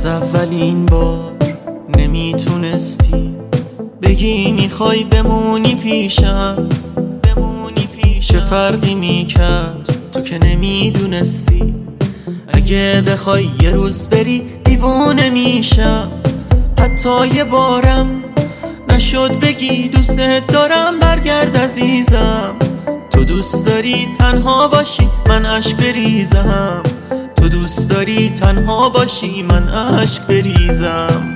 اولین بار نمیتونستی بگی میخوای بمونی پیشم. چه فرقی میکرد تو که نمیدونستی اگه بخوای یه روز بری دیوونه میشم. حتی یه بارم نشد بگی دوست دارم برگرد عزیزم. تو دوست داری تنها باشی من اشک بریزم. تو دوست داری تنها باشی من اشک بریزم.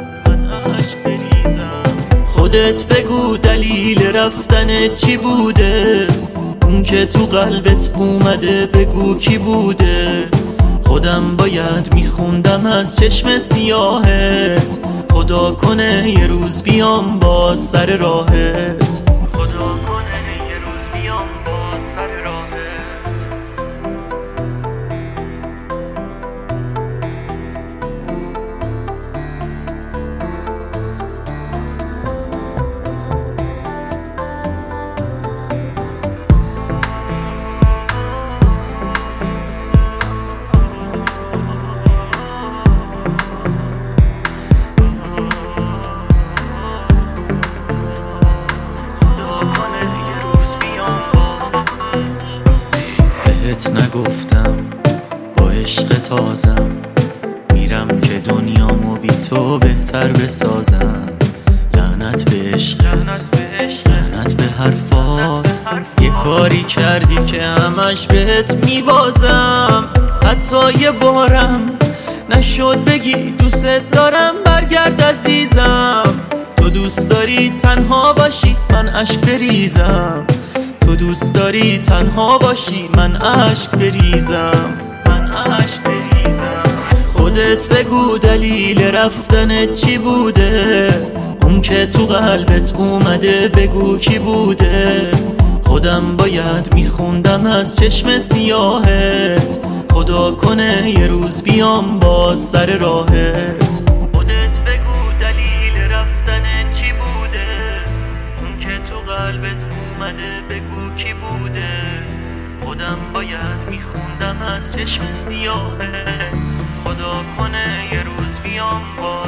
خودت بگو دلیل رفتن چی بوده، اون که تو قلبت اومده بگو کی بوده. خودم باید میخوندم از چشم سیاهت، خدا کنه یه روز بیام با سر راهت. خدا کنه یه روز بیام با سر راهت. نگفتم با عشق تازم میرم که دنیامو بی تو بهتر بسازم. لعنت به عشقت، لعنت به حرفات، یه کاری کردی که همش بهت میبازم. حتی یه بارم نشد بگی دوست دارم برگرد عزیزم. تو دوست داری تنها باشی من اشک بریزم. تو دوست داری تنها باشی من اشک بریزم. خودت بگو دلیل رفتن چی بوده، اون که تو قلبت اومده بگو کی بوده. خودم باید میخوندم از چشم سیاهت، خدا کنه یه روز بیام با سر راهت. خودت بگو دلیل رفتن چی بوده، اون که تو قلبت اومده بگو کی بوده. خودم باید میخوندم از چشم سیاهت، خدا کنه یه روز بیام با